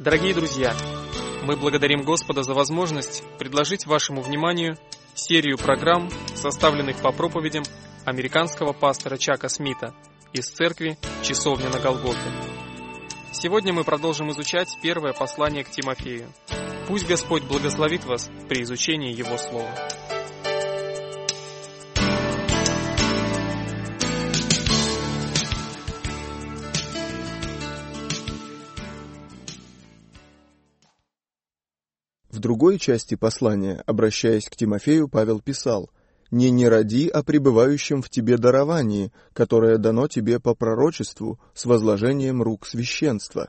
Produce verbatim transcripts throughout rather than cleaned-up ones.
Дорогие друзья, мы благодарим Господа за возможность предложить вашему вниманию серию программ, составленных по проповедям американского пастора Чака Смита из церкви «Часовня на Голгофе». Сегодня мы продолжим изучать первое послание к Тимофею. Пусть Господь благословит вас при изучении Его Слова. В другой части послания, обращаясь к Тимофею, Павел писал: «Не не роди о пребывающем в тебе даровании, которое дано тебе по пророчеству с возложением рук священства».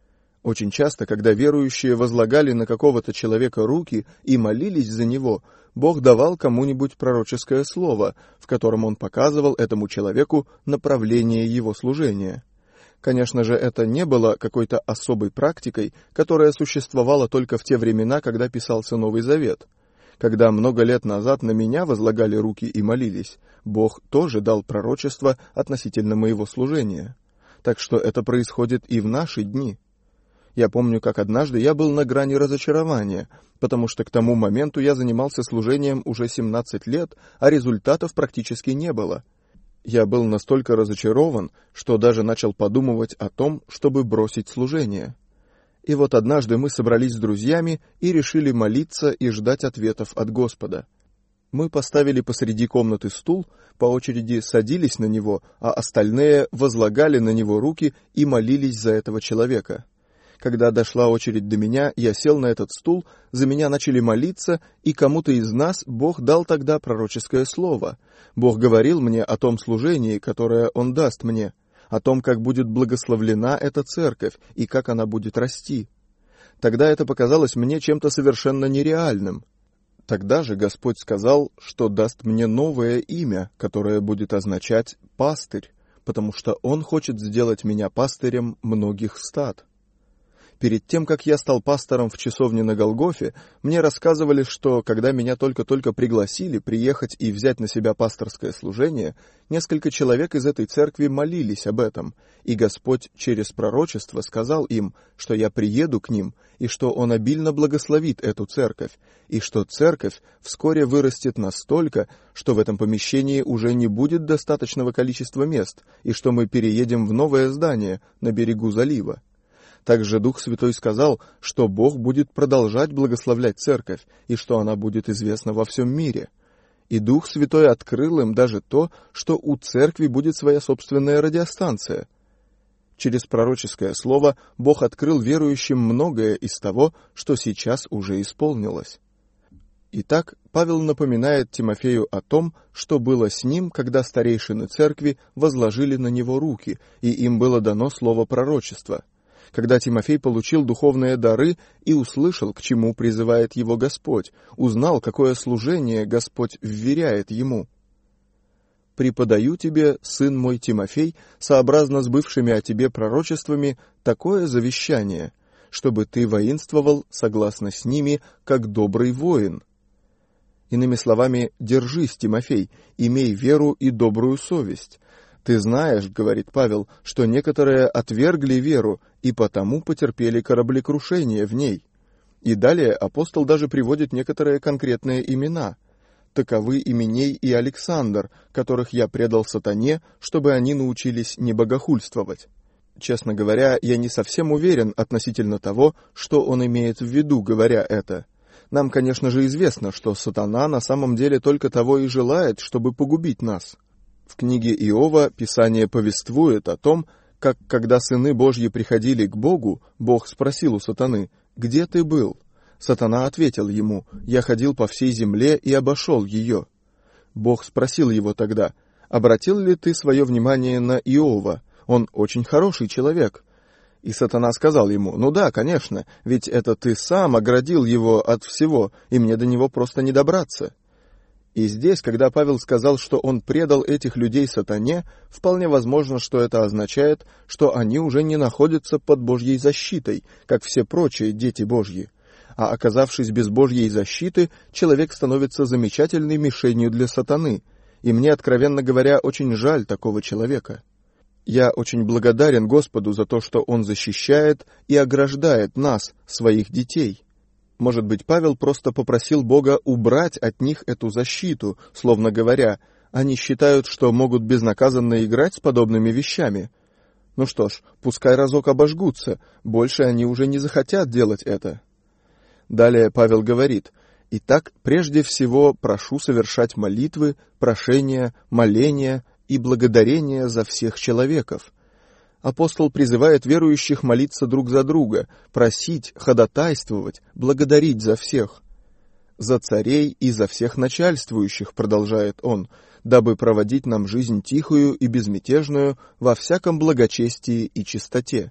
Очень часто, когда верующие возлагали на какого-то человека руки и молились за него, Бог давал кому-нибудь пророческое слово, в котором Он показывал этому человеку направление его служения. Конечно же, это не было какой-то особой практикой, которая существовала только в те времена, когда писался Новый Завет. Когда много лет назад на меня возлагали руки и молились, Бог тоже дал пророчество относительно моего служения. Так что это происходит и в наши дни. Я помню, как однажды я был на грани разочарования, потому что к тому моменту я занимался служением уже семнадцать лет, а результатов практически не было. Я был настолько разочарован, что даже начал подумывать о том, чтобы бросить служение. И вот однажды мы собрались с друзьями и решили молиться и ждать ответов от Господа. Мы поставили посреди комнаты стул, по очереди садились на него, а остальные возлагали на него руки и молились за этого человека. Когда дошла очередь до меня, я сел на этот стул, за меня начали молиться, и кому-то из нас Бог дал тогда пророческое слово. Бог говорил мне о том служении, которое Он даст мне, о том, как будет благословлена эта церковь и как она будет расти. Тогда это показалось мне чем-то совершенно нереальным. Тогда же Господь сказал, что даст мне новое имя, которое будет означать «пастырь», потому что Он хочет сделать меня пастырем многих стад. Перед тем, как я стал пастором в часовне на Голгофе, мне рассказывали, что, когда меня только-только пригласили приехать и взять на себя пасторское служение, несколько человек из этой церкви молились об этом, и Господь через пророчество сказал им, что я приеду к ним, и что Он обильно благословит эту церковь, и что церковь вскоре вырастет настолько, что в этом помещении уже не будет достаточного количества мест, и что мы переедем в новое здание на берегу залива. Также Дух Святой сказал, что Бог будет продолжать благословлять церковь, и что она будет известна во всем мире. И Дух Святой открыл им даже то, что у церкви будет своя собственная радиостанция. Через пророческое слово Бог открыл верующим многое из того, что сейчас уже исполнилось. Итак, Павел напоминает Тимофею о том, что было с ним, когда старейшины церкви возложили на него руки, и им было дано слово пророчества. Когда Тимофей получил духовные дары и услышал, к чему призывает его Господь, узнал, какое служение Господь вверяет ему. «Преподаю тебе, сын мой Тимофей, сообразно с бывшими о тебе пророчествами, такое завещание, чтобы ты воинствовал согласно с ними, как добрый воин». Иными словами, держись, Тимофей, имей веру и добрую совесть. «Ты знаешь, — говорит Павел, — что некоторые отвергли веру и потому потерпели кораблекрушение в ней». И далее апостол даже приводит некоторые конкретные имена. «Таковы Именей и Александр, которых я предал сатане, чтобы они научились не богохульствовать». Честно говоря, я не совсем уверен относительно того, что он имеет в виду, говоря это. Нам, конечно же, известно, что сатана на самом деле только того и желает, чтобы погубить нас. В книге Иова Писание повествует о том, как, когда сыны Божьи приходили к Богу, Бог спросил у сатаны: «Где ты был?» Сатана ответил ему: «Я ходил по всей земле и обошел ее». Бог спросил его тогда: «Обратил ли ты свое внимание на Иова? Он очень хороший человек». И сатана сказал ему: «Ну да, конечно, ведь это ты сам оградил его от всего, и мне до него просто не добраться». И здесь, когда Павел сказал, что он предал этих людей сатане, вполне возможно, что это означает, что они уже не находятся под Божьей защитой, как все прочие дети Божьи. А оказавшись без Божьей защиты, человек становится замечательной мишенью для сатаны. И мне, откровенно говоря, очень жаль такого человека. Я очень благодарен Господу за то, что Он защищает и ограждает нас, своих детей. Может быть, Павел просто попросил Бога убрать от них эту защиту, словно говоря, они считают, что могут безнаказанно играть с подобными вещами. Ну что ж, пускай разок обожгутся, больше они уже не захотят делать это. Далее Павел говорит: «Итак, прежде всего прошу совершать молитвы, прошения, моления и благодарения за всех человеков». Апостол призывает верующих молиться друг за друга, просить, ходатайствовать, благодарить за всех. «За царей и за всех начальствующих», продолжает он, «дабы проводить нам жизнь тихую и безмятежную во всяком благочестии и чистоте».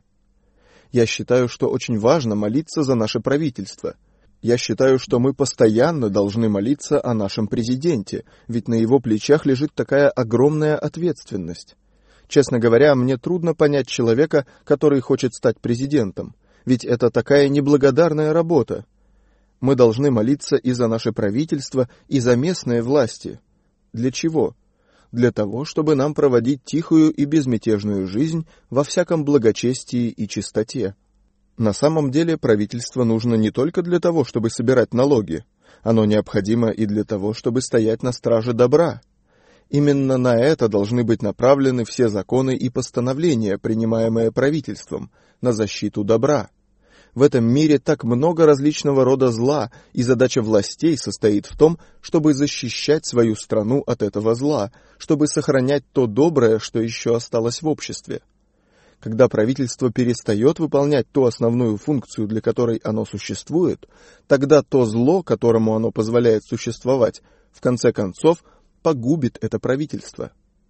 Я считаю, что очень важно молиться за наше правительство. Я считаю, что мы постоянно должны молиться о нашем президенте, ведь на его плечах лежит такая огромная ответственность. Честно говоря, мне трудно понять человека, который хочет стать президентом, ведь это такая неблагодарная работа. Мы должны молиться и за наше правительство, и за местные власти. Для чего? Для того, чтобы нам проводить тихую и безмятежную жизнь во всяком благочестии и чистоте. На самом деле правительство нужно не только для того, чтобы собирать налоги. Оно необходимо и для того, чтобы стоять на страже добра. Именно на это должны быть направлены все законы и постановления, принимаемые правительством, на защиту добра. В этом мире так много различного рода зла, и задача властей состоит в том, чтобы защищать свою страну от этого зла, чтобы сохранять то доброе, что еще осталось в обществе. Когда правительство перестает выполнять ту основную функцию, для которой оно существует, тогда то зло, которому оно позволяет существовать, в конце концов погубит это правительство.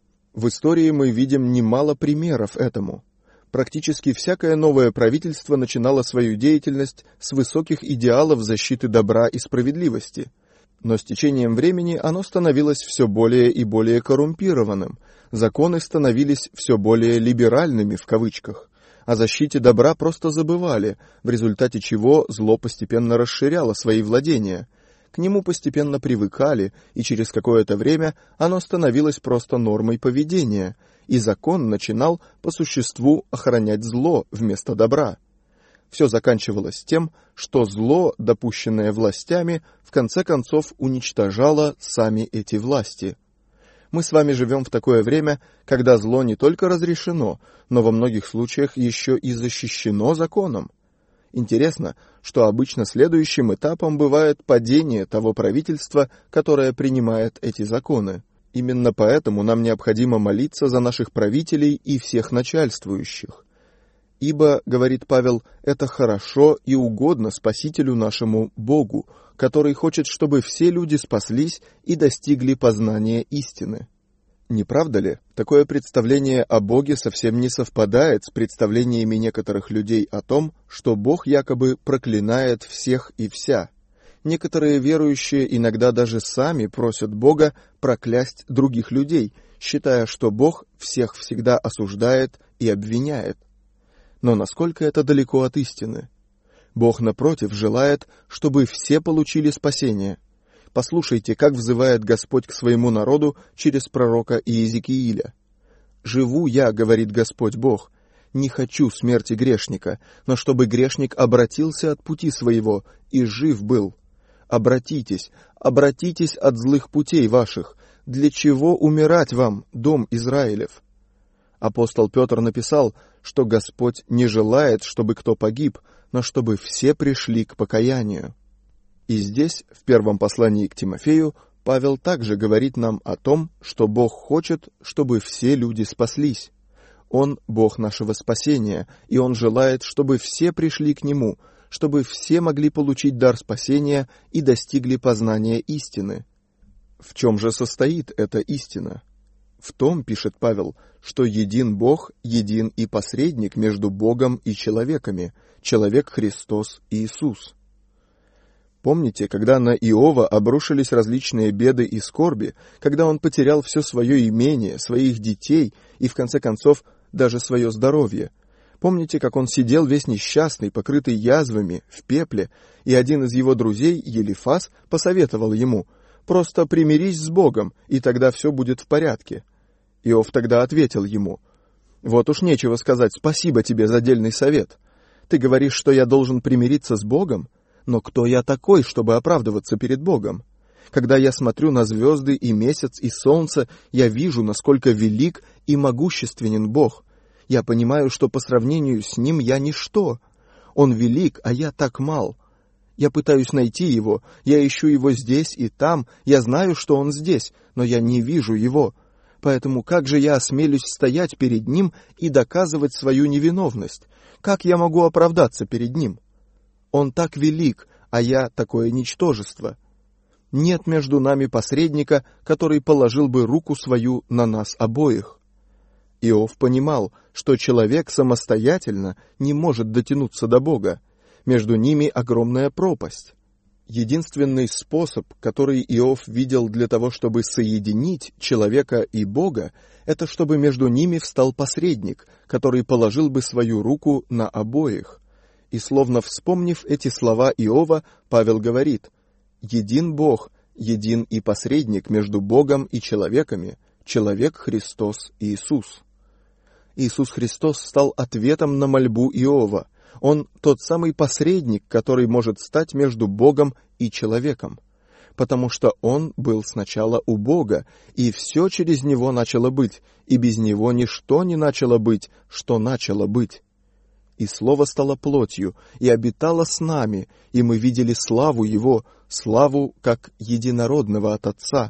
В истории мы видим немало примеров этому. Практически всякое новое правительство начинало свою деятельность с высоких идеалов защиты добра и справедливости. Но с течением времени оно становилось все более и более коррумпированным, законы становились все более «либеральными» в кавычках, о защите добра просто забывали, в результате чего зло постепенно расширяло свои владения. К нему постепенно привыкали, и через какое-то время оно становилось просто нормой поведения, и закон начинал по существу охранять зло вместо добра. Все заканчивалось тем, что зло, допущенное властями, в конце концов уничтожало сами эти власти. Мы с вами живем в такое время, когда зло не только разрешено, но во многих случаях еще и защищено законом. Интересно, что обычно следующим этапом бывает падение того правительства, которое принимает эти законы. Именно поэтому нам необходимо молиться за наших правителей и всех начальствующих. Ибо, говорит Павел, это хорошо и угодно Спасителю нашему Богу, который хочет, чтобы все люди спаслись и достигли познания истины. Не правда ли? Такое представление о Боге совсем не совпадает с представлениями некоторых людей о том, что Бог якобы проклинает всех и вся. Некоторые верующие иногда даже сами просят Бога проклясть других людей, считая, что Бог всех всегда осуждает и обвиняет. Но насколько это далеко от истины? Бог, напротив, желает, чтобы все получили спасение. Послушайте, как взывает Господь к своему народу через пророка Иезекииля. «Живу я, — говорит Господь Бог, — не хочу смерти грешника, но чтобы грешник обратился от пути своего и жив был. Обратитесь, обратитесь от злых путей ваших. Для чего умирать вам, дом Израилев?» Апостол Петр написал, что Господь не желает, чтобы кто погиб, но чтобы все пришли к покаянию. И здесь, в первом послании к Тимофею, Павел также говорит нам о том, что Бог хочет, чтобы все люди спаслись. Он — Бог нашего спасения, и Он желает, чтобы все пришли к Нему, чтобы все могли получить дар спасения и достигли познания истины. В чем же состоит эта истина? В том, пишет Павел, что един Бог, един и посредник между Богом и человеками, человек Христос Иисус. Помните, когда на Иова обрушились различные беды и скорби, когда он потерял все свое имение, своих детей и, в конце концов, даже свое здоровье? Помните, как он сидел весь несчастный, покрытый язвами, в пепле, и один из его друзей, Елифас, посоветовал ему: «Просто примирись с Богом, и тогда все будет в порядке». Иов тогда ответил ему: Вот уж нечего сказать спасибо тебе за дельный совет. Ты говоришь, что я должен примириться с Богом? Но кто я такой, чтобы оправдываться перед Богом? Когда я смотрю на звезды и месяц и солнце, я вижу, насколько велик и могущественен Бог. Я понимаю, что по сравнению с Ним я ничто. Он велик, а я так мал. Я пытаюсь найти Его, я ищу Его здесь и там, я знаю, что Он здесь, но я не вижу Его. Поэтому как же я осмелюсь стоять перед Ним и доказывать свою невиновность? Как я могу оправдаться перед Ним? Он так велик, а я такое ничтожество. Нет между нами посредника, который положил бы руку свою на нас обоих. Иов понимал, что человек самостоятельно не может дотянуться до Бога. Между ними огромная пропасть. Единственный способ, который Иов видел для того, чтобы соединить человека и Бога, это чтобы между ними встал посредник, который положил бы свою руку на обоих. И словно вспомнив эти слова Иова, Павел говорит: «Един Бог, един и посредник между Богом и человеками, человек Христос Иисус». Иисус Христос стал ответом на мольбу Иова. Он тот самый посредник, который может стать между Богом и человеком, потому что Он был сначала у Бога, и все через Него начало быть, и без Него ничто не начало быть, что начало быть. И Слово стало плотью, и обитало с нами, и мы видели славу Его, славу как единородного от Отца.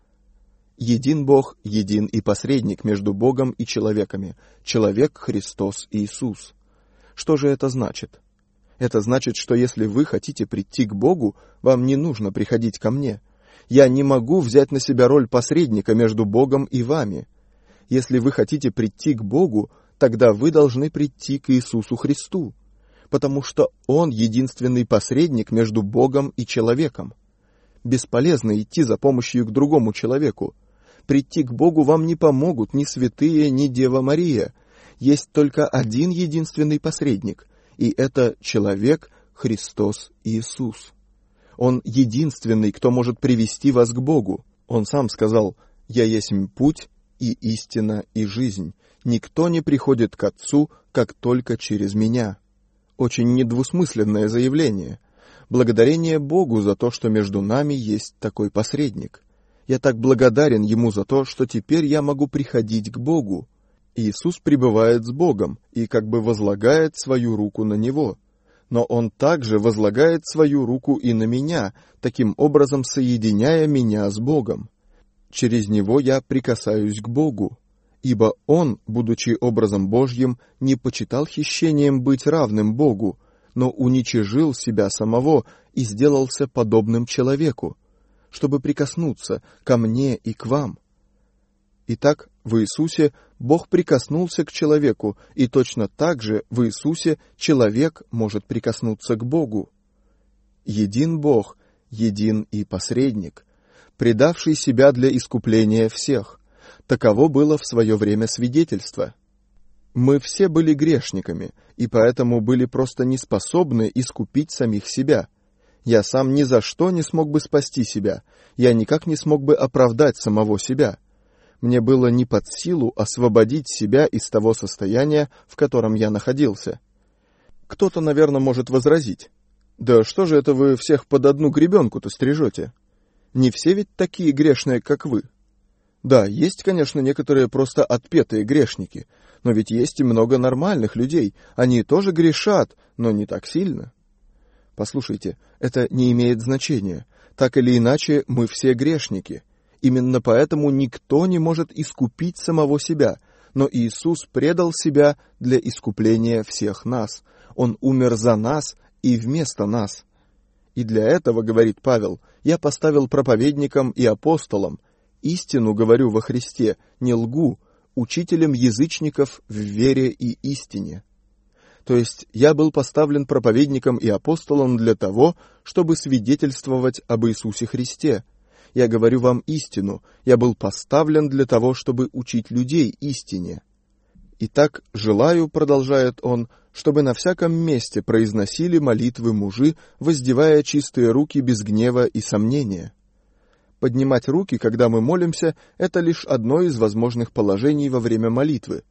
Един Бог, един и посредник между Богом и человеками, человек Христос Иисус. Что же это значит? Это значит, что если вы хотите прийти к Богу, вам не нужно приходить ко мне. Я не могу взять на себя роль посредника между Богом и вами. Если вы хотите прийти к Богу, тогда вы должны прийти к Иисусу Христу, потому что Он единственный посредник между Богом и человеком. Бесполезно идти за помощью к другому человеку. Прийти к Богу вам не помогут ни святые, ни Дева Мария. Есть только один единственный посредник, и это человек Христос Иисус. Он единственный, кто может привести вас к Богу. Он сам сказал: «Я есть путь и истина и жизнь. Никто не приходит к Отцу, как только через меня». Очень недвусмысленное заявление. Благодарение Богу за то, что между нами есть такой посредник. Я так благодарен Ему за то, что теперь я могу приходить к Богу. Иисус пребывает с Богом и как бы возлагает свою руку на Него. Но Он также возлагает свою руку и на меня, таким образом соединяя меня с Богом. Через Него я прикасаюсь к Богу, ибо Он, будучи образом Божьим, не почитал хищением быть равным Богу, но уничижил себя самого и сделался подобным человеку, чтобы прикоснуться ко мне и к вам. Итак, в Иисусе Бог прикоснулся к человеку, и точно так же в Иисусе человек может прикоснуться к Богу. Един Бог, един и посредник, предавший себя для искупления всех. Таково было в свое время свидетельство. Мы все были грешниками, и поэтому были просто не способны искупить самих себя. Я сам ни за что не смог бы спасти себя, я никак не смог бы оправдать самого себя. Мне было не под силу освободить себя из того состояния, в котором я находился. Кто-то, наверное, может возразить: «Да что же это вы всех под одну гребенку-то стрижете? Не все ведь такие грешные, как вы». Да, есть, конечно, некоторые просто отпетые грешники, но ведь есть и много нормальных людей, они тоже грешат, но не так сильно. Послушайте, это не имеет значения. Так или иначе, мы все грешники. Именно поэтому никто не может искупить самого себя, но Иисус предал себя для искупления всех нас. Он умер за нас и вместо нас. И для этого, говорит Павел, я поставил проповедником и апостолом, истину говорю во Христе, не лгу, учителем язычников в вере и истине. То есть я был поставлен проповедником и апостолом для того, чтобы свидетельствовать об Иисусе Христе. Я говорю вам истину, я был поставлен для того, чтобы учить людей истине. Итак, желаю, продолжает он, чтобы на всяком месте произносили молитвы мужи, воздевая чистые руки без гнева и сомнения. Поднимать руки, когда мы молимся, это лишь одно из возможных положений во время молитвы.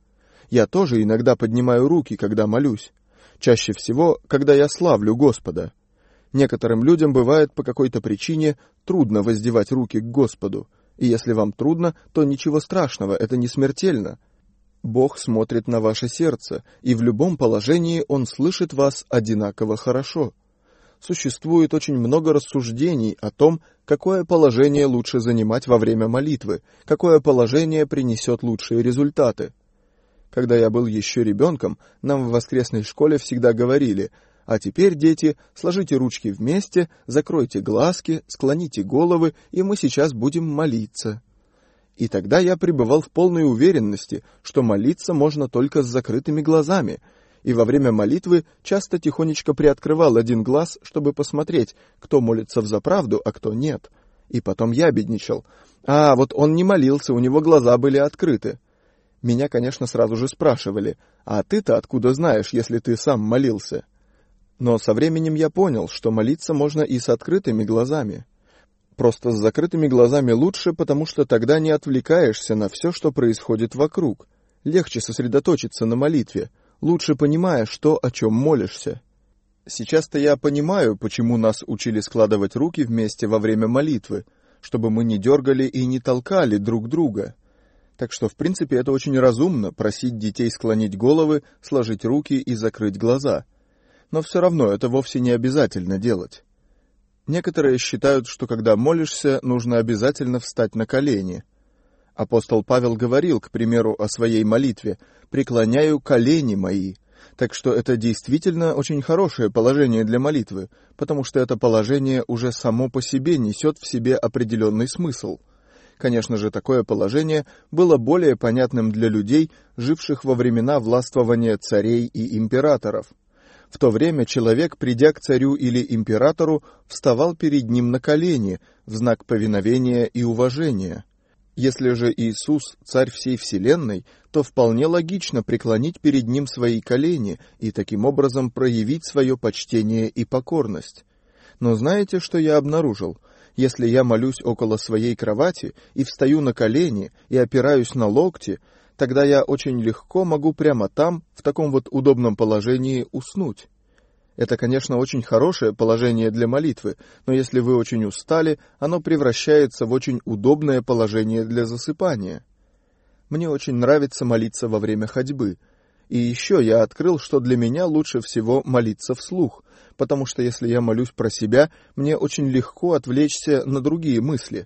Я тоже иногда поднимаю руки, когда молюсь. Чаще всего, когда я славлю Господа. Некоторым людям бывает по какой-то причине трудно воздевать руки к Господу. И если вам трудно, то ничего страшного, это не смертельно. Бог смотрит на ваше сердце, и в любом положении Он слышит вас одинаково хорошо. Существует очень много рассуждений о том, какое положение лучше занимать во время молитвы, какое положение принесет лучшие результаты. Когда я был еще ребенком, нам в воскресной школе всегда говорили: «А теперь, дети, сложите ручки вместе, закройте глазки, склоните головы, и мы сейчас будем молиться». И тогда я пребывал в полной уверенности, что молиться можно только с закрытыми глазами, и во время молитвы часто тихонечко приоткрывал один глаз, чтобы посмотреть, кто молится взаправду, а кто нет. И потом ябедничал. А, вот он не молился, у него глаза были открыты. Меня, конечно, сразу же спрашивали: «А ты-то откуда знаешь, если ты сам молился?» Но со временем я понял, что молиться можно и с открытыми глазами. Просто с закрытыми глазами лучше, потому что тогда не отвлекаешься на все, что происходит вокруг. Легче сосредоточиться на молитве, лучше понимая, что, о чем молишься. Сейчас-то я понимаю, почему нас учили складывать руки вместе во время молитвы, чтобы мы не дергали и не толкали друг друга. Так что, в принципе, это очень разумно просить детей склонить головы, сложить руки и закрыть глаза. Но все равно это вовсе не обязательно делать. Некоторые считают, что когда молишься, нужно обязательно встать на колени. Апостол Павел говорил, к примеру, о своей молитве: «Преклоняю колени мои». Так что это действительно очень хорошее положение для молитвы, потому что это положение уже само по себе несет в себе определенный смысл. Конечно же, такое положение было более понятным для людей, живших во времена властвования царей и императоров. В то время человек, придя к царю или императору, вставал перед ним на колени в знак повиновения и уважения. Если же Иисус – царь всей вселенной, то вполне логично преклонить перед ним свои колени и таким образом проявить свое почтение и покорность. Но знаете, что я обнаружил? Если я молюсь около своей кровати и встаю на колени и опираюсь на локти, тогда я очень легко могу прямо там, в таком вот удобном положении, уснуть. Это, конечно, очень хорошее положение для молитвы, но если вы очень устали, оно превращается в очень удобное положение для засыпания. Мне очень нравится молиться во время ходьбы. И еще я открыл, что для меня лучше всего молиться вслух, потому что если я молюсь про себя, мне очень легко отвлечься на другие мысли.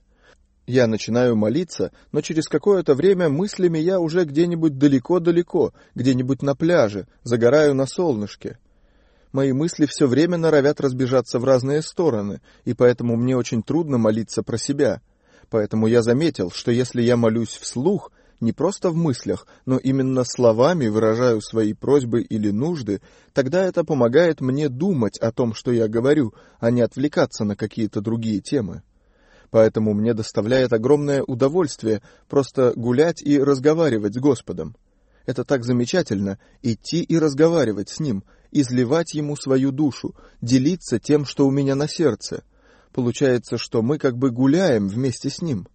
Я начинаю молиться, но через какое-то время мыслями я уже где-нибудь далеко-далеко, где-нибудь на пляже, загораю на солнышке. Мои мысли все время норовят разбежаться в разные стороны, и поэтому мне очень трудно молиться про себя. Поэтому я заметил, что если я молюсь вслух, не просто в мыслях, но именно словами выражаю свои просьбы или нужды, тогда это помогает мне думать о том, что я говорю, а не отвлекаться на какие-то другие темы. Поэтому мне доставляет огромное удовольствие просто гулять и разговаривать с Господом. Это так замечательно — идти и разговаривать с Ним, изливать Ему свою душу, делиться тем, что у меня на сердце. Получается, что мы как бы гуляем вместе с Ним.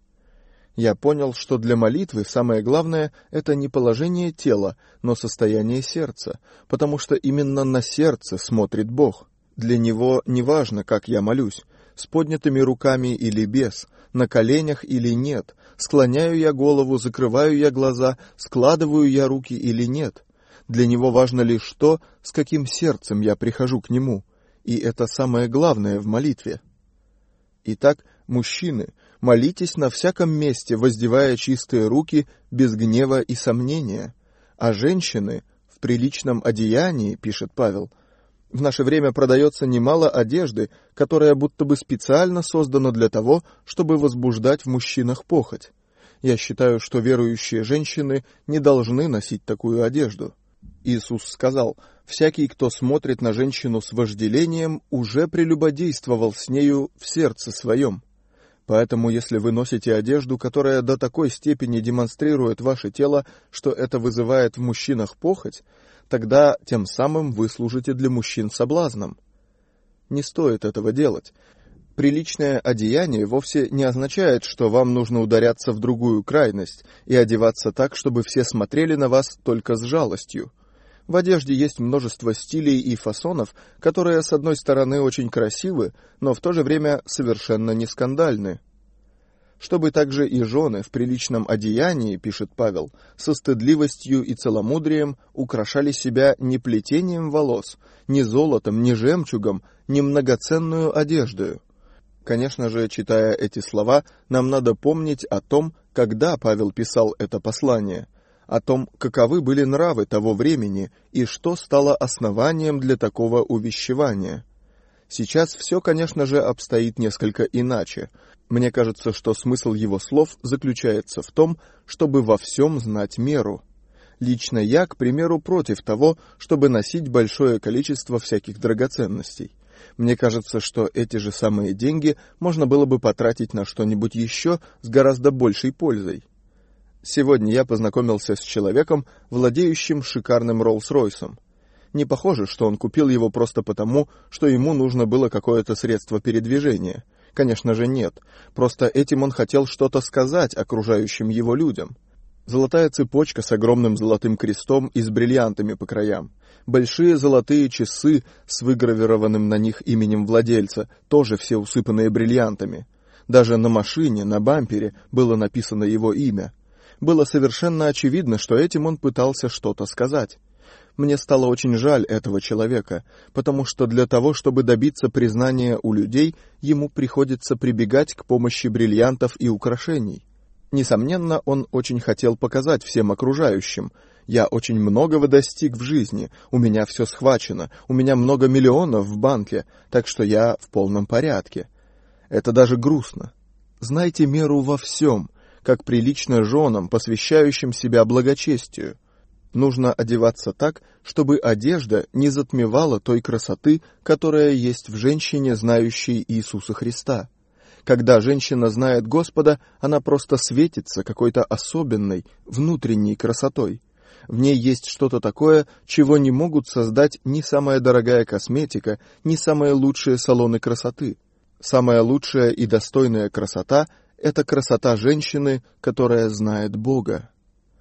Я понял, что для молитвы самое главное — это не положение тела, но состояние сердца, потому что именно на сердце смотрит Бог. Для Него не важно, как я молюсь, с поднятыми руками или без, на коленях или нет, склоняю я голову, закрываю я глаза, складываю я руки или нет. Для Него важно лишь то, с каким сердцем я прихожу к Нему, и это самое главное в молитве. Итак, мужчины, молитесь на всяком месте, воздевая чистые руки, без гнева и сомнения. А женщины в приличном одеянии, пишет Павел. В наше время продается немало одежды, которая будто бы специально создана для того, чтобы возбуждать в мужчинах похоть. Я считаю, что верующие женщины не должны носить такую одежду. Иисус сказал: «Всякий, кто смотрит на женщину с вожделением, уже прелюбодействовал с нею в сердце своем». Поэтому, если вы носите одежду, которая до такой степени демонстрирует ваше тело, что это вызывает в мужчинах похоть, тогда тем самым вы служите для мужчин соблазном. Не стоит этого делать. Приличное одеяние вовсе не означает, что вам нужно ударяться в другую крайность и одеваться так, чтобы все смотрели на вас только с жалостью. В одежде есть множество стилей и фасонов, которые, с одной стороны, очень красивы, но в то же время совершенно не скандальны. Чтобы также и жены в приличном одеянии, пишет Павел, со стыдливостью и целомудрием украшали себя не плетением волос, не золотом, не жемчугом, не многоценную одеждою. Конечно же, читая эти слова, нам надо помнить о том, когда Павел писал это послание, о том, каковы были нравы того времени и что стало основанием для такого увещевания. Сейчас все, конечно же, обстоит несколько иначе. Мне кажется, что смысл его слов заключается в том, чтобы во всем знать меру. Лично я, к примеру, против того, чтобы носить большое количество всяких драгоценностей. Мне кажется, что эти же самые деньги можно было бы потратить на что-нибудь еще с гораздо большей пользой. Сегодня я познакомился с человеком, владеющим шикарным Роллс-Ройсом. Не похоже, что он купил его просто потому, что ему нужно было какое-то средство передвижения. Конечно же, нет. Просто этим он хотел что-то сказать окружающим его людям. Золотая цепочка с огромным золотым крестом и с бриллиантами по краям. Большие золотые часы с выгравированным на них именем владельца, тоже все усыпанные бриллиантами. Даже на машине, на бампере было написано его имя. Было совершенно очевидно, что этим он пытался что-то сказать. Мне стало очень жаль этого человека, потому что для того, чтобы добиться признания у людей, ему приходится прибегать к помощи бриллиантов и украшений. Несомненно, он очень хотел показать всем окружающим: я очень многого достиг в жизни, у меня все схвачено, у меня много миллионов в банке, так что я в полном порядке. Это даже грустно. Знайте меру во всем, как прилично женам, посвящающим себя благочестию. Нужно одеваться так, чтобы одежда не затмевала той красоты, которая есть в женщине, знающей Иисуса Христа. Когда женщина знает Господа, она просто светится какой-то особенной, внутренней красотой. В ней есть что-то такое, чего не могут создать ни самая дорогая косметика, ни самые лучшие салоны красоты. Самая лучшая и достойная красота – это красота женщины, которая знает Бога.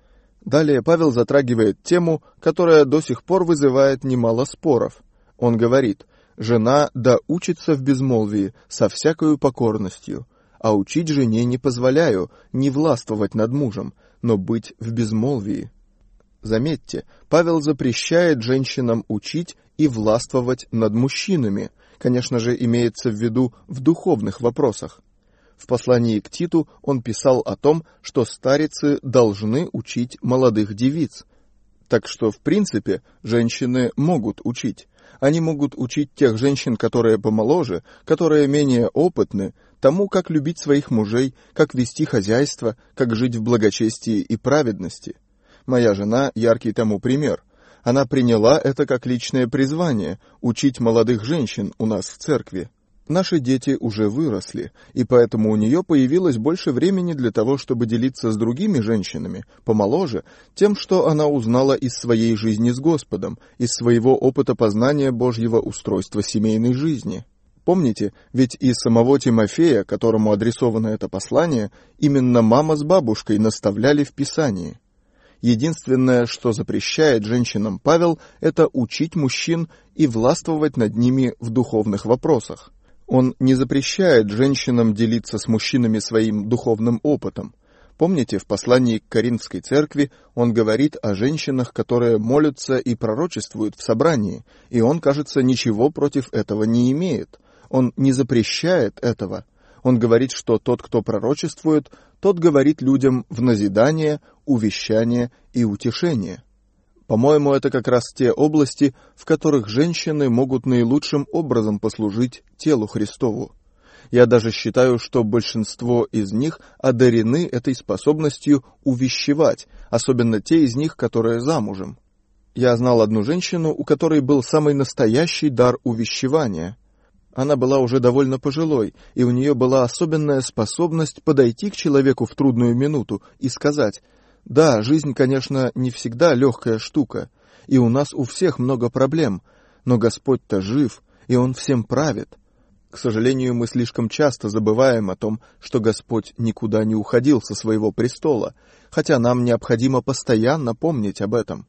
Далее Павел затрагивает тему, которая до сих пор вызывает немало споров. Он говорит: «Жена да учится в безмолвии со всякою покорностью, а учить жене не позволяю, не властвовать над мужем, но быть в безмолвии». Заметьте, Павел запрещает женщинам учить и властвовать над мужчинами, конечно же, имеется в виду в духовных вопросах. В послании к Титу он писал о том, что старицы должны учить молодых девиц. Так что, в принципе, женщины могут учить. Они могут учить тех женщин, которые помоложе, которые менее опытны, тому, как любить своих мужей, как вести хозяйство, как жить в благочестии и праведности. Моя жена — яркий тому пример. Она приняла это как личное призвание — учить молодых женщин у нас в церкви. Наши дети уже выросли, и поэтому у нее появилось больше времени для того, чтобы делиться с другими женщинами, помоложе, тем, что она узнала из своей жизни с Господом, из своего опыта познания Божьего устройства семейной жизни. Помните, ведь и самого Тимофея, которому адресовано это послание, именно мама с бабушкой наставляли в Писании. Единственное, что запрещает женщинам Павел, это учить мужчин и властвовать над ними в духовных вопросах. Он не запрещает женщинам делиться с мужчинами своим духовным опытом. Помните, в послании к Коринфской церкви он говорит о женщинах, которые молятся и пророчествуют в собрании, и он, кажется, ничего против этого не имеет. Он не запрещает этого. Он говорит, что тот, кто пророчествует, тот говорит людям в назидание, увещание и утешение. По-моему, это как раз те области, в которых женщины могут наилучшим образом послужить телу Христову. Я даже считаю, что большинство из них одарены этой способностью увещевать, особенно те из них, которые замужем. Я знал одну женщину, у которой был самый настоящий дар увещевания. Она была уже довольно пожилой, и у нее была особенная способность подойти к человеку в трудную минуту и сказать: «Да, жизнь, конечно, не всегда легкая штука, и у нас у всех много проблем, но Господь-то жив, и Он всем правит. К сожалению, мы слишком часто забываем о том, что Господь никуда не уходил со своего престола, хотя нам необходимо постоянно помнить об этом.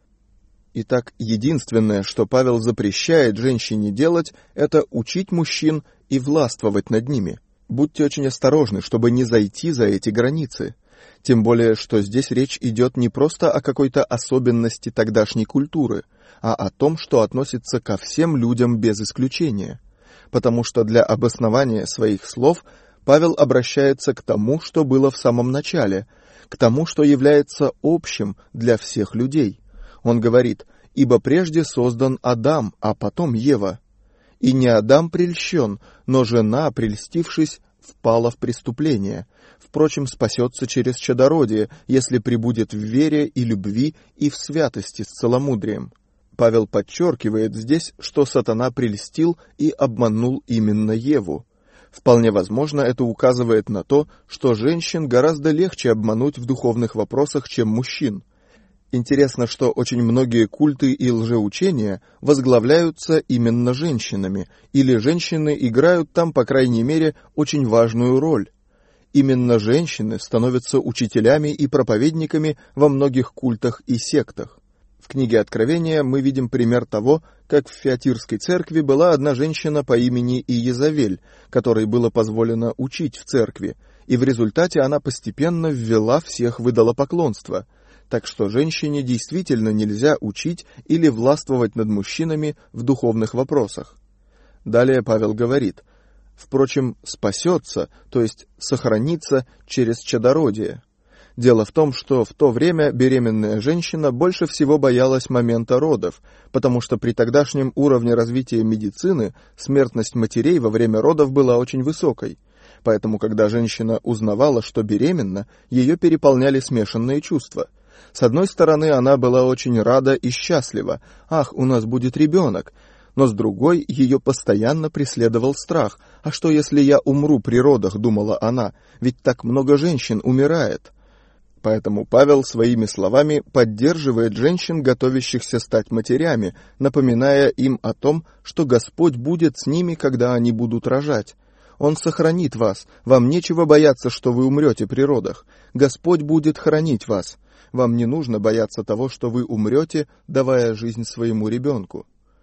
Итак, единственное, что Павел запрещает женщине делать, это учить мужчин и властвовать над ними. Будьте очень осторожны, чтобы не зайти за эти границы. Тем более, что здесь речь идет не просто о какой-то особенности тогдашней культуры, а о том, что относится ко всем людям без исключения. Потому что для обоснования своих слов Павел обращается к тому, что было в самом начале, к тому, что является общим для всех людей. Он говорит: «Ибо прежде создан Адам, а потом Ева. И не Адам прельщен, но жена, прельстившись, впала в преступление. Впрочем, спасется через чадородие, если пребудет в вере и любви и в святости с целомудрием». Павел подчеркивает здесь, что сатана прельстил и обманул именно Еву. Вполне возможно, это указывает на то, что женщин гораздо легче обмануть в духовных вопросах, чем мужчин. Интересно, что очень многие культы и лжеучения возглавляются именно женщинами, или женщины играют там, по крайней мере, очень важную роль. Именно женщины становятся учителями и проповедниками во многих культах и сектах. В книге Откровения мы видим пример того, как в Фиатирской церкви была одна женщина по имени Иезавель, которой было позволено учить в церкви, и в результате она постепенно ввела всех в идолопоклонство. Так что женщине действительно нельзя учить или властвовать над мужчинами в духовных вопросах. Далее Павел говорит: «Впрочем, спасется, то есть сохранится через чадородие». Дело в том, что в то время беременная женщина больше всего боялась момента родов, потому что при тогдашнем уровне развития медицины смертность матерей во время родов была очень высокой. Поэтому, когда женщина узнавала, что беременна, ее переполняли смешанные чувства. С одной стороны, она была очень рада и счастлива: «Ах, у нас будет ребенок!» Но с другой, ее постоянно преследовал страх: «А что, если я умру при родах?» — думала она, «ведь так много женщин умирает». Поэтому Павел своими словами поддерживает женщин, готовящихся стать матерями, напоминая им о том, что Господь будет с ними, когда они будут рожать. Он сохранит вас, вам нечего бояться, что вы умрете при родах. Господь будет хранить вас. Вам не нужно бояться того, что вы умрете, давая жизнь своему ребенку.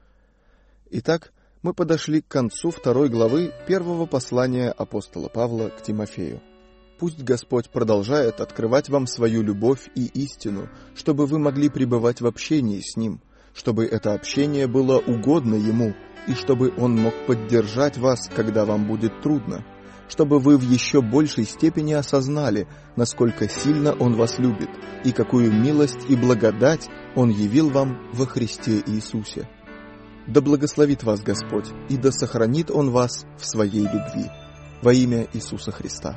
Итак, мы подошли к концу второй главы первого послания апостола Павла к Тимофею. Пусть Господь продолжает открывать вам свою любовь и истину, чтобы вы могли пребывать в общении с Ним, чтобы это общение было угодно Ему, и чтобы Он мог поддержать вас, когда вам будет трудно, чтобы вы в еще большей степени осознали, насколько сильно Он вас любит, и какую милость и благодать Он явил вам во Христе Иисусе. Да благословит вас Господь, и да сохранит Он вас в Своей любви. Во имя Иисуса Христа.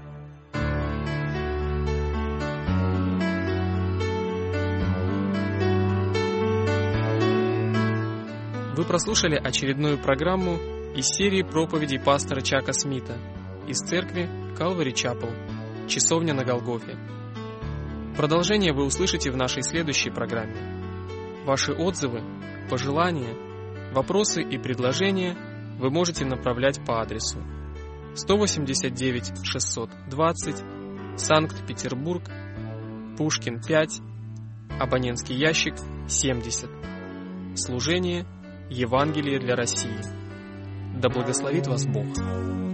Вы прослушали очередную программу из серии проповедей пастора Чака Смита из церкви Calvary Chapel, Часовня на Голгофе. Продолжение вы услышите в нашей следующей программе. Ваши отзывы, пожелания, вопросы и предложения вы можете направлять по адресу сто восемьдесят девять шестьсот двадцать, Санкт-Петербург, Пушкин пять, абонентский ящик семьдесят. Служение Евангелие для России. Да благословит вас Бог.